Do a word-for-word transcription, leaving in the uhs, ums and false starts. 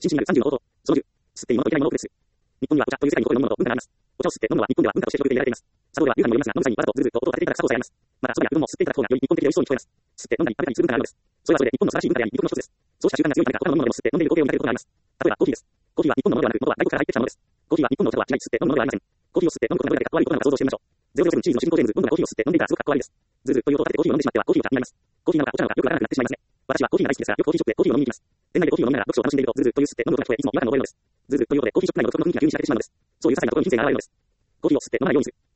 真摯になるさんじゅうのこと。そのじゅう、吸っていいものといけないものを区別する。日本にはお茶という世界に残る飲むものと文化があります。お茶を吸って飲むのは日本では文化として広げていられています。茶道では流派にもよりますが、飲む際にわざとずるずると音を立てていただく茶道さえあります。また、茶道やうどんも吸っていただく方がより日本的で美味しそうに聞こえます。吸って飲んだり食べたりする文化があるのです。それはそれで日本の素晴らしい文化であり、魅力の一つです。そうした習慣が強いためか、他の飲むものでも吸って飲んでいる光景を見かけることがあります。例えば、コーヒーです。コーヒーは日本のものではなく、元は外国から入ってきたものです。コーヒーは日本のお茶とは違い、吸って飲むものではありません。コーヒーを吸って飲むことがどれだけかっこ悪いことなのか想像してみましょう。ゼロゼロセブンチーズのシフトテームズ、ボンドがコーヒーを吸って飲んでいたらすごくかっこ悪いです。ずるずるという音を立ててコーヒーを飲んでしまってはコーヒーお茶になります。コーヒーなのかお茶なのかよくわからなくなってしまいますね。私はコーヒーが大好きですが、よくコーヒーショップでコーヒーを飲みに行きます。店内でコーヒーを飲みながら読書を楽しんでいると、ずるずるという吸って飲む音が聞こえ、いつも違和感を覚えるのです。ずるずるという音でコーヒーショップ内の独特の雰囲気が急に知られてしまうのです。そういう些細なことに人生が現れるのです。コーヒーを吸って飲まないようにする。